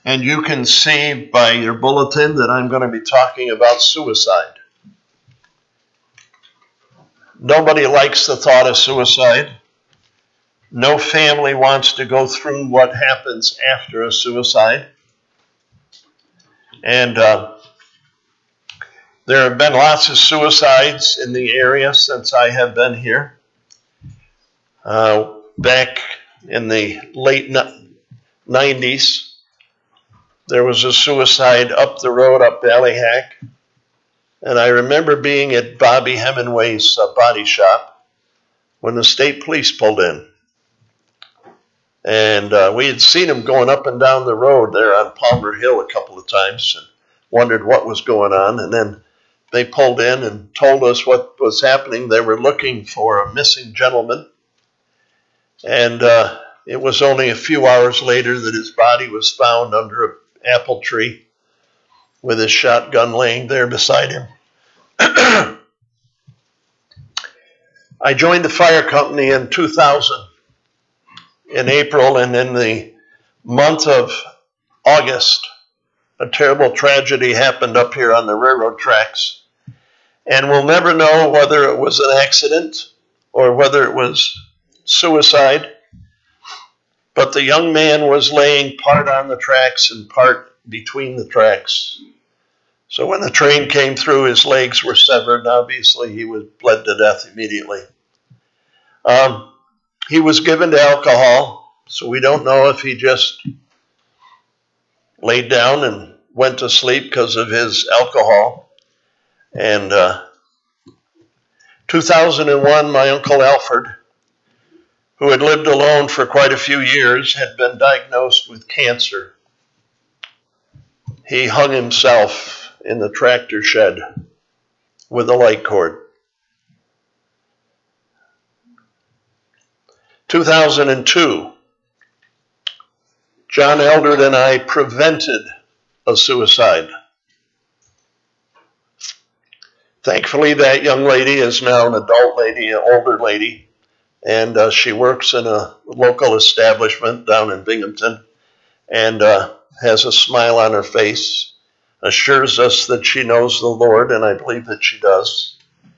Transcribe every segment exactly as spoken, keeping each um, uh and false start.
And you can see by your bulletin that I'm going to be talking about suicide. Nobody likes the thought of suicide. No family wants to go through what happens after a suicide. And uh, there have been lots of suicides in the area since I have been here. Uh, back in the late nineties, there was a suicide up the road, up Ballyhack. And I remember being at Bobby Hemingway's uh, body shop when the state police pulled in. And uh, we had seen him going up and down the road there on Palmer Hill a couple of times and wondered what was going on. And then they pulled in and told us what was happening. They were looking for a missing gentleman. And uh, it was only a few hours later that his body was found under an apple tree with his shotgun laying there beside him. I joined the fire company in two thousand in April, and in the month of August, a terrible tragedy happened up here on the railroad tracks. And we'll never know whether it was an accident or whether it was suicide. But the young man was laying part on the tracks and part between the tracks. So when the train came through, his legs were severed, and obviously he was bled to death immediately. Um, he was given to alcohol, so we don't know if he just laid down and went to sleep because of his alcohol. And uh, two thousand one, my Uncle Alfred, who had lived alone for quite a few years, had been diagnosed with cancer. He hung himself in the tractor shed with a light cord. two thousand two, John Eldred and I prevented a suicide. Thankfully, that young lady is now an adult lady, an older lady, and uh, she works in a local establishment down in Binghamton and uh, has a smile on her face, assures us that she knows the Lord, and I believe that she does.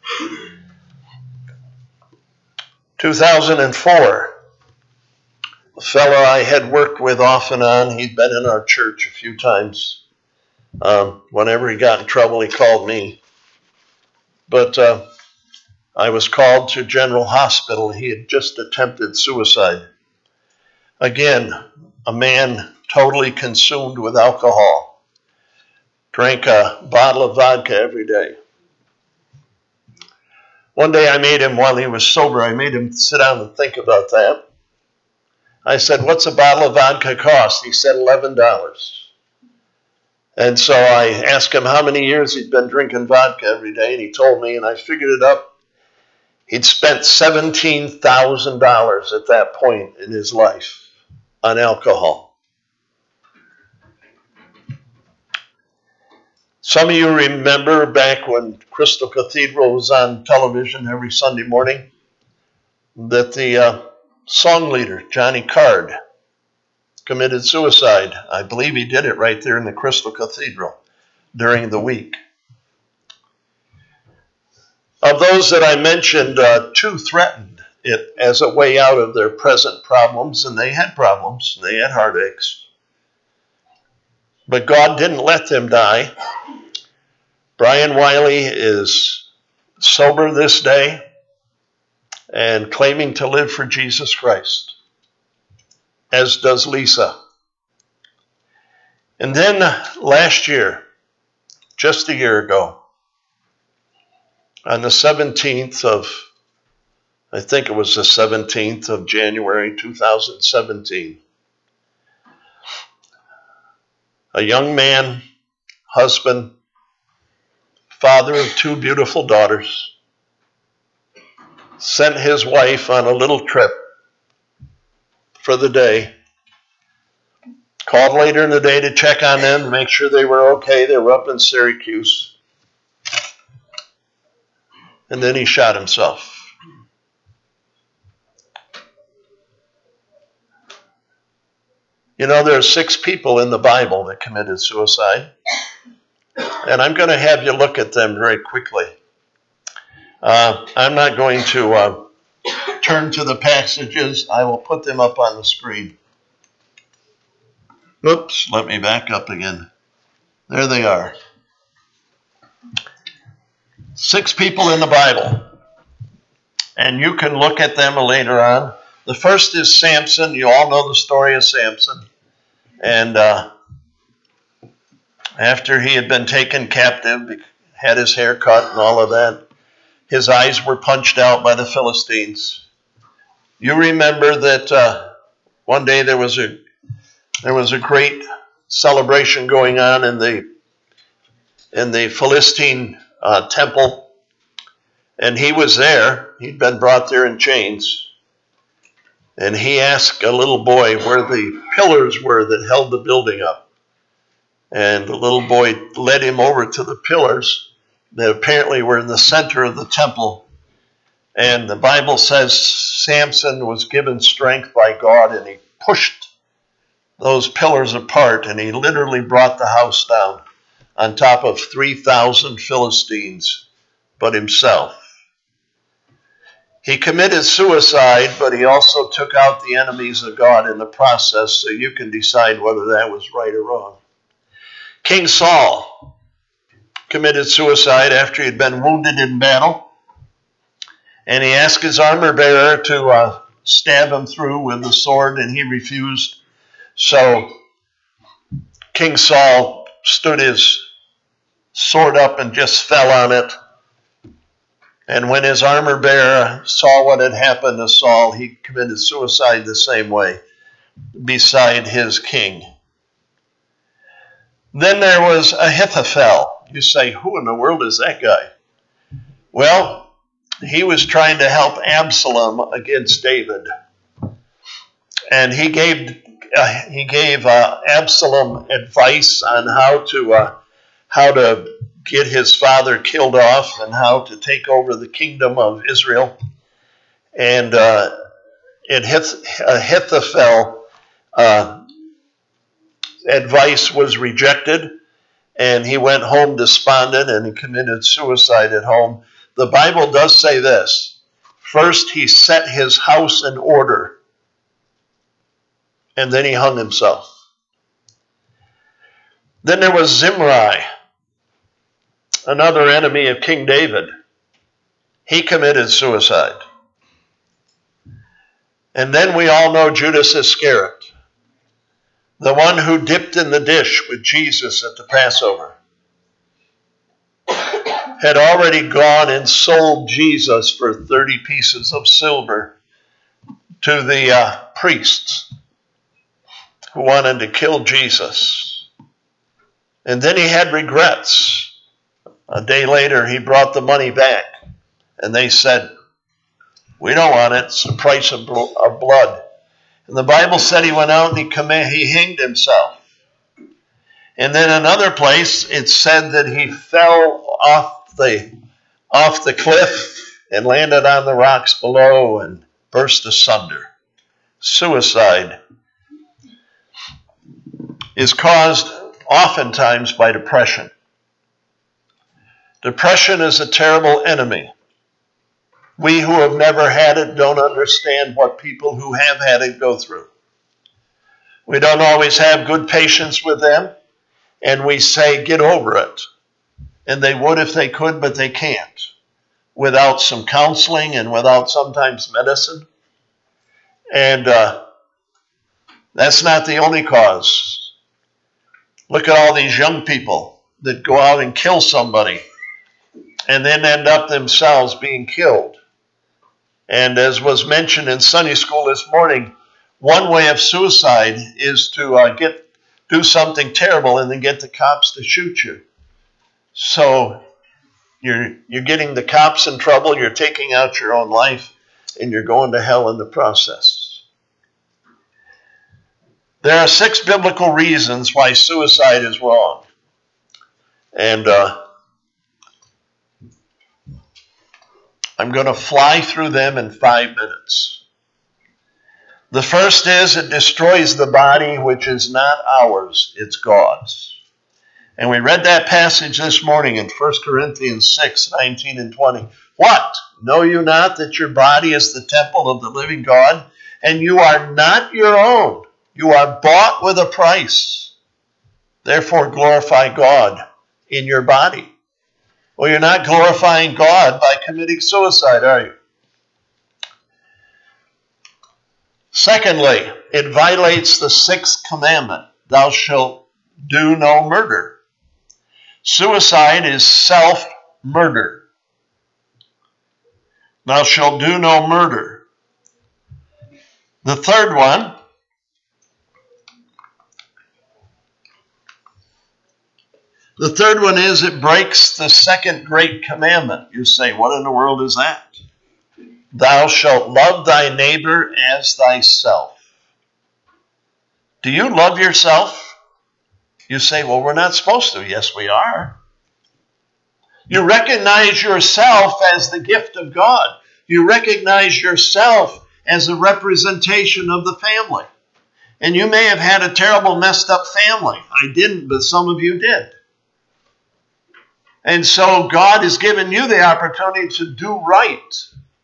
two thousand four, a fellow I had worked with off and on, he'd been in our church a few times. Um, whenever he got in trouble, he called me. But uh, I was called to General Hospital. He had just attempted suicide. Again, a man totally consumed with alcohol. Drank a bottle of vodka every day. One day I made him, while he was sober, I made him sit down and think about that. I said, "What's a bottle of vodka cost?" He said, eleven dollars. And so I asked him how many years he'd been drinking vodka every day, and he told me, and I figured it up. He'd spent seventeen thousand dollars at that point in his life on alcohol. Some of you remember back when Crystal Cathedral was on television every Sunday morning that the uh, song leader, Johnny Card, committed suicide. I believe he did it right there in the Crystal Cathedral during the week. Of those that I mentioned, uh, two threatened it as a way out of their present problems, and they had problems. They had heartaches. But God didn't let them die. Brian Wiley is sober this day and claiming to live for Jesus Christ, as does Lisa. And then last year, just a year ago, on the seventeenth of, I think it was the seventeenth of January, two thousand seventeen, a young man, husband, father of two beautiful daughters, sent his wife on a little trip for the day, called later in the day to check on them, to make sure they were okay. They were up in Syracuse. And then he shot himself. You know, there are six people in the Bible that committed suicide, and I'm going to have you look at them very quickly. Uh, I'm not going to uh, turn to the passages. I will put them up on the screen. Oops, let me back up again. There they are. Six people in the Bible, and you can look at them later on. The first is Samson. You all know the story of Samson. And uh, after he had been taken captive, had his hair cut and all of that, his eyes were punched out by the Philistines. You remember that uh, one day there was a there was a great celebration going on in the in the Philistine uh, temple, and he was there. He'd been brought there in chains, and he asked a little boy where the pillars were that held the building up, and the little boy led him over to the pillars that apparently were in the center of the temple. And the Bible says Samson was given strength by God, and he pushed those pillars apart, and he literally brought the house down on top of three thousand Philistines but himself. He committed suicide, but he also took out the enemies of God in the process, so you can decide whether that was right or wrong. King Saul committed suicide after he had been wounded in battle, and he asked his armor bearer to uh, stab him through with the sword, and he refused. So King Saul stood his sword up and just fell on it. And when his armor bearer saw what had happened to Saul, he committed suicide the same way beside his king. Then there was Ahithophel. You say, who in the world is that guy? Well, he was trying to help Absalom against David. And he gave uh, he gave uh, Absalom advice on how to uh, how to get his father killed off and how to take over the kingdom of Israel. And uh, Ahithophel uh, advice was rejected, and he went home despondent, and he committed suicide at home. The Bible does say this: first he set his house in order, and then he hung himself. Then there was Zimri, another enemy of King David. He committed suicide. And then we all know Judas Iscariot, the one who dipped in the dish with Jesus at the Passover, had already gone and sold Jesus for thirty pieces of silver to the uh, priests who wanted to kill Jesus. And then he had regrets. A day later, he brought the money back, and they said, we don't want it. It's the price of blood. And the Bible said he went out and he, comm- he hanged himself. And then another place, it said that he fell off the, off the cliff and landed on the rocks below and burst asunder. Suicide is caused oftentimes by depression. Depression is a terrible enemy. We who have never had it don't understand what people who have had it go through. We don't always have good patience with them, and we say, get over it. And they would if they could, but they can't. Without some counseling and without sometimes medicine. And uh, that's not the only cause. Look at all these young people that go out and kill somebody and then end up themselves being killed. And as was mentioned in Sunday school this morning, one way of suicide is to uh, get do something terrible and then get the cops to shoot you. So you're you're getting the cops in trouble, you're taking out your own life, and you're going to hell in the process. There are six biblical reasons why suicide is wrong. And uh, I'm going to fly through them in five minutes. The first is it destroys the body, which is not ours, it's God's. And we read that passage this morning in First Corinthians six, nineteen and twenty. What? Know you not that your body is the temple of the living God, and you are not your own? You are bought with a price. Therefore glorify God in your body. Well, you're not glorifying God by committing suicide, are you? Secondly, it violates the sixth commandment. Thou shalt do no murder. Suicide is self-murder. Thou shalt do no murder. The third one, the third one is it breaks the second great commandment. You say, what in the world is that? Thou shalt love thy neighbor as thyself. Do you love yourself? You say, well, we're not supposed to. Yes, we are. You recognize yourself as the gift of God. You recognize yourself as a representation of the family. And you may have had a terrible, messed up family. I didn't, but some of you did. And so God has given you the opportunity to do right.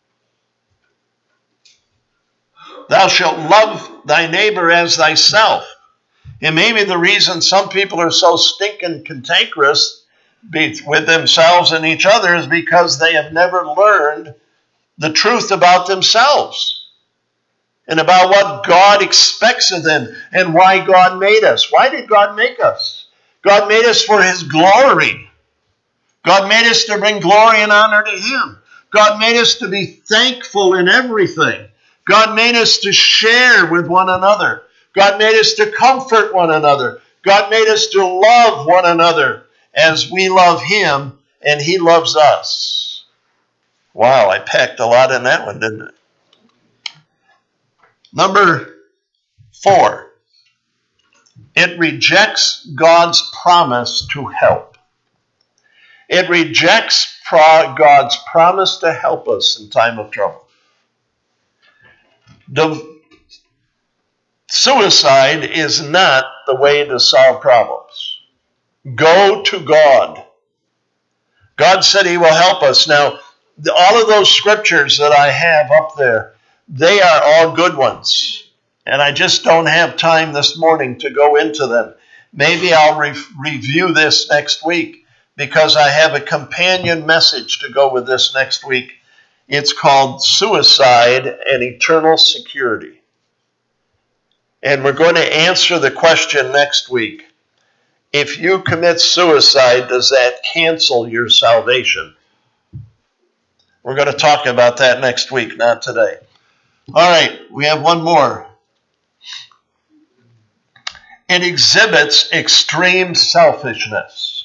Thou shalt love thy neighbor as thyself. And maybe the reason some people are so stinking cantankerous with themselves and each other is because they have never learned the truth about themselves and about what God expects of them and why God made us. Why did God make us? God made us for His glory. God made us to bring glory and honor to Him. God made us to be thankful in everything. God made us to share with one another. God made us to comfort one another. God made us to love one another as we love Him and He loves us. Wow, I packed a lot in that one, didn't I? Number four, it rejects God's promise to help. It rejects God's promise to help us in time of trouble. The Suicide is not the way to solve problems. Go to God. God said He will help us. Now, all of those scriptures that I have up there, they are all good ones. And I just don't have time this morning to go into them. Maybe I'll re- review this next week because I have a companion message to go with this next week. It's called Suicide and Eternal Security. And we're going to answer the question next week. If you commit suicide, does that cancel your salvation? We're going to talk about that next week, not today. All right, we have one more. It exhibits extreme selfishness.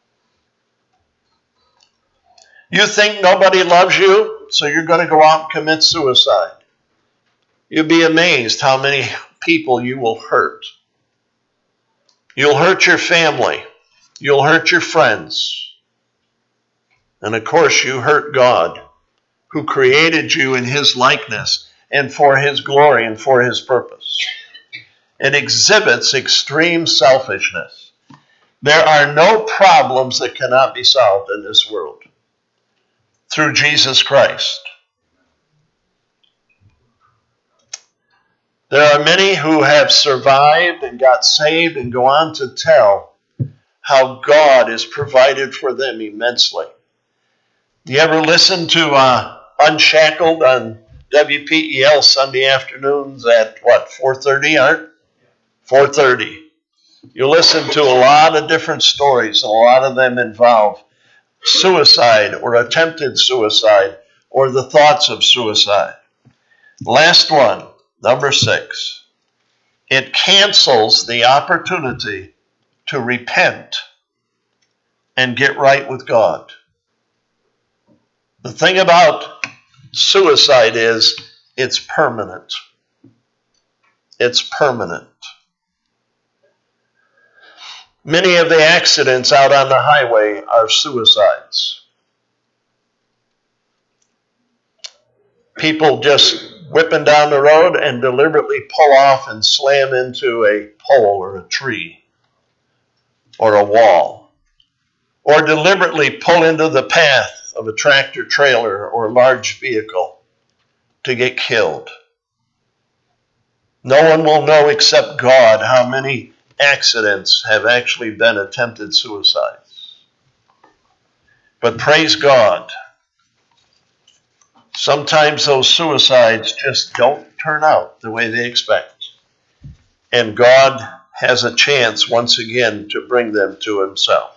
You think nobody loves you, so you're going to go out and commit suicide. You'll be amazed how many people you will hurt. You'll hurt your family. You'll hurt your friends. And of course, you hurt God, who created you in His likeness and for His glory and for His purpose. It exhibits extreme selfishness. There are no problems that cannot be solved in this world through Jesus Christ. There are many who have survived and got saved and go on to tell how God has provided for them immensely. Do you ever listen to uh, Unshackled on W P E L Sunday afternoons at, what, four thirty, Art? four thirty. You listen to a lot of different stories. A lot of them involve suicide or attempted suicide or the thoughts of suicide. Last one. Number six, it cancels the opportunity to repent and get right with God. The thing about suicide is it's permanent. It's permanent. Many of the accidents out on the highway are suicides. People just whipping down the road and deliberately pull off and slam into a pole or a tree or a wall, or deliberately pull into the path of a tractor trailer or large vehicle to get killed. No one will know except God how many accidents have actually been attempted suicides. But praise God, sometimes those suicides just don't turn out the way they expect. And God has a chance once again to bring them to himself.